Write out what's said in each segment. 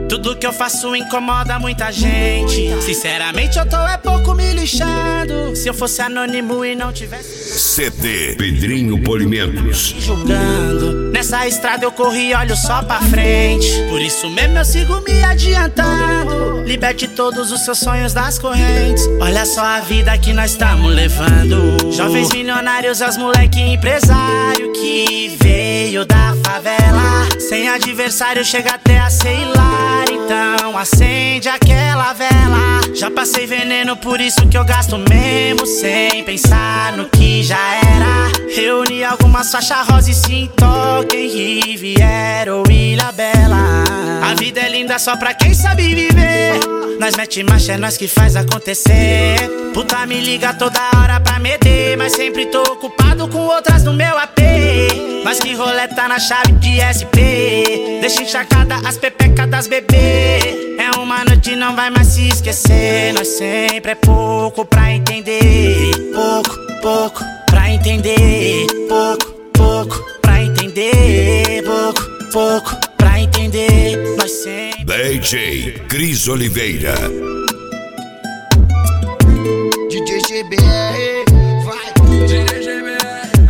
Tudo que eu faço incomoda muita gente. Sinceramente eu tô pouco me lixando. Se eu fosse anônimo e não tivesse CD Pedrinho Polimentos julgando. Nessa estrada eu corri, olho só pra frente. Por isso mesmo eu sigo me adiantando. Liberte todos os seus sonhos das correntes. Olha só a vida que nós estamos levando. Jovens milionários, as moleque empresário que veio da favela. Sem adversário chega até a ser hilário. Então acende aquela vela. Já passei veneno, por isso que eu gasto mesmo sem pensar no que já era. Reuni algumas faixas rosa e se toque em Riviera ou Ilha Bela. A vida é linda só pra quem sabe viver. Nós mete marcha, é nós que faz acontecer. Puta me liga toda hora pra meter, mas sempre tô ocupado com outras no meu AP. Mas que roleta na chave de SP. Deixa encharcada as pepecas das bebê. É uma noite, não vai mais se esquecer. Nós sempre é pouco pra entender. Pouco pra entender. Pouco pra entender. Pouco pra entender. Nós sempre DJ Cris Oliveira DJ GBR, vai DJ GBR.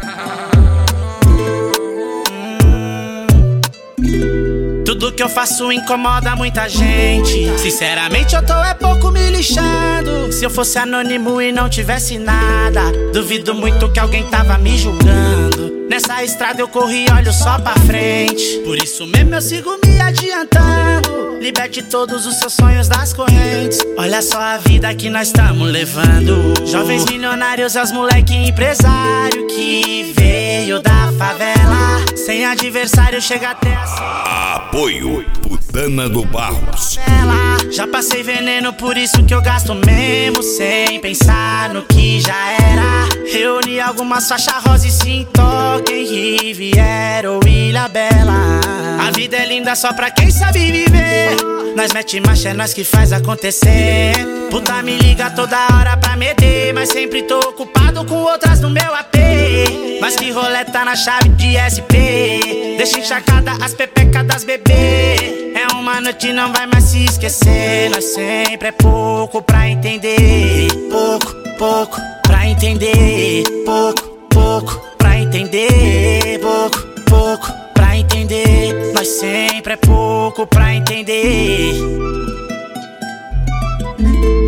Tudo que eu faço incomoda muita gente. Sinceramente eu tô pouco me lixando. Se eu fosse anônimo e não tivesse nada, duvido muito que alguém tava me julgando. Nessa estrada eu corri, olho só pra frente. Por isso mesmo eu sigo me adiantando. Liberte todos os seus sonhos das correntes. Olha só a vida que nós estamos levando. Jovens milionários, as moleque empresário que veio da favela. Sem adversário chega até a Apoio Putana do Barros. Já passei veneno, por isso que eu gasto mesmo sem pensar no que já era. Reuni algumas faixas rosa e se toque em Riviera ou Ilha Bela. A vida é linda só pra quem sabe viver. Nós mete marcha, é nós que faz acontecer. Puta me liga toda hora pra meter, mas sempre tô ocupado com outras no meu AP. Mas que roleta na chave de SP. Deixa encharcada as pepecas das bebê. É uma noite, não vai mais se esquecer. Nós sempre é pouco pra entender. Pouco pra entender. Pouco pra entender. Pouco pra entender. Nós sempre é pouco pra entender.